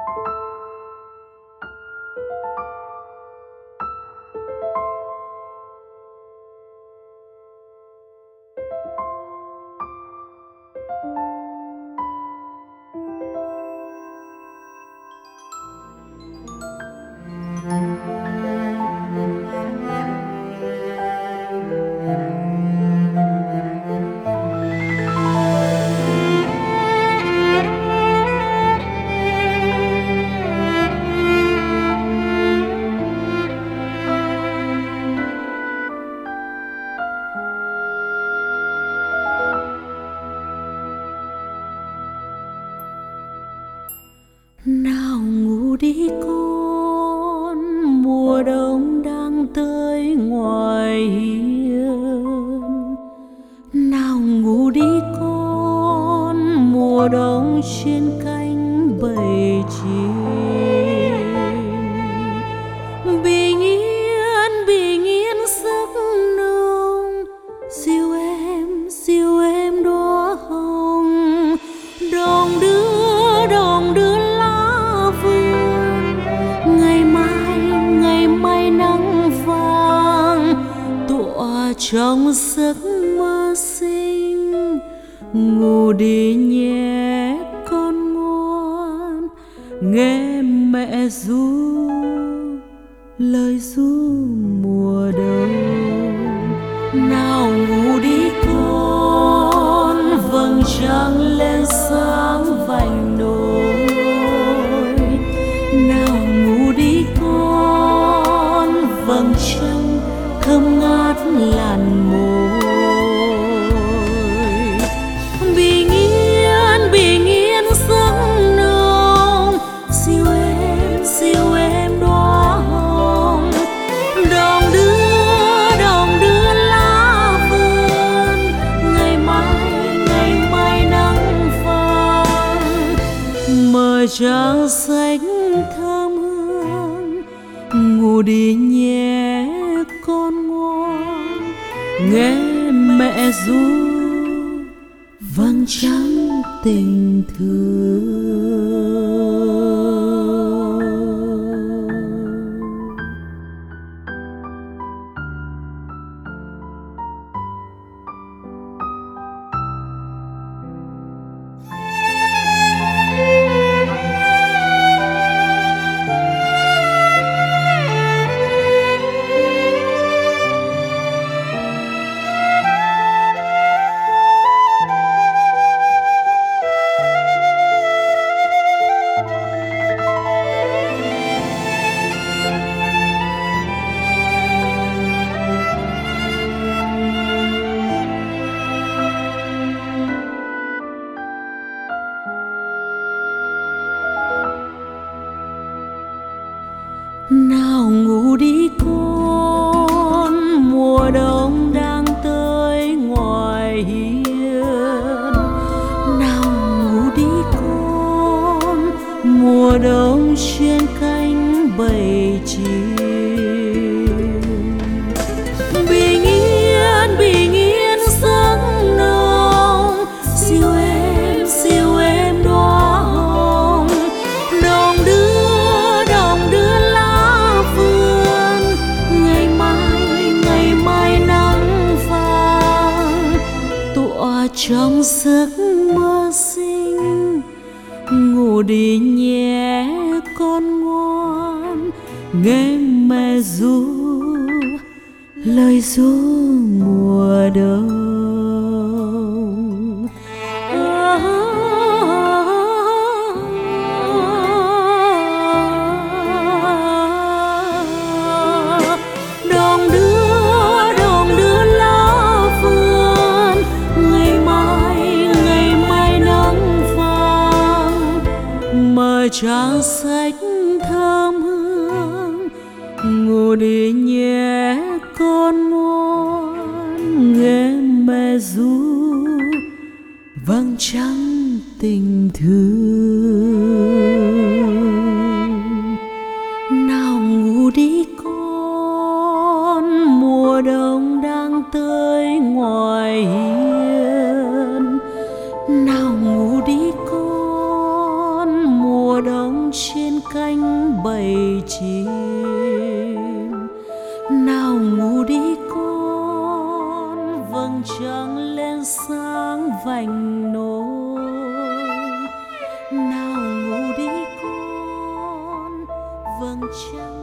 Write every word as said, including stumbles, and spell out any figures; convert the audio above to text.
Nào ngủ đi con, mùa đông đang tới ngoài hiên. Nào ngủ đi con, mùa đông trên cánh bầy chim. Bình yên, bình yên giấc nồng, dìu em, dìu em đóa hồng. Đồng đưa, đồng đưa lá vườn, ngày mai, ngày mai nắng vàng tỏa trong giấc mơ xinh. Ngủ đi nhé con ngoan, nghe mẹ ru lời ru mùa đông. Nào ngủ đi con, vầng trăng lên sáng vành đồi. Nào ngủ đi con, vầng trăng thơm ngát làn môi. Bình yên, bình yên giấc nồng, dìu em, dìu em đóa hồng. Đồng đưa, đồng đưa lá vườn, ngày mai, ngày mai nắng vàng. Mờ trăng xanh thơm hương, ngủ đi nhé con ngoan, nghe mẹ ru vầng trăng tình thương. Nào ngủ đi con, mùa đông đang tới ngoài hiên. Nào ngủ đi con, mùa đông trên cánh bầy chim. Bình yên, bình yên giấc nồng, dìu em, dìu em đóa hồng. Đồng đưa, đồng đưa lá vườn, ngày mai, ngày mai nắng vàng tỏa trong giấc mơ xinh. Ngủ đi nhé con ngoan, nghe mẹ ru lời ru mùa đông. Đồng đưa, đồng đưa lá vườn, ngày mai, ngày mai nắng vàng. Mờ trăng xanh thơm hương, ngủ đi nhé con ngoan, nghe mẹ ru vầng trăng tình thương. Nào ngủ đi con, mùa đông đang tới ngoài hiên. Nào ngủ đi con, mùa đông trên cánh bầy chim. Nào ngủ đi con, vầng trăng lên sáng vành nối. Nào ngủ đi con, vầng trăng